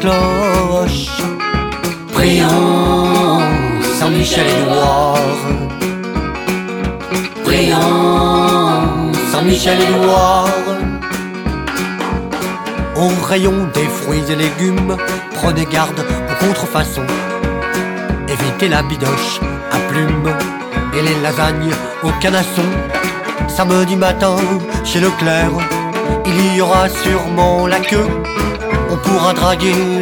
cloche. Prions Saint-Michel-Édouard. Prions Saint-Michel-Édouard. Au rayon des fruits et légumes, prenez garde aux contrefaçons. Évitez la bidoche à plumes et les lasagnes au canasson. Samedi matin, chez Leclerc, il y aura sûrement la queue. On pourra draguer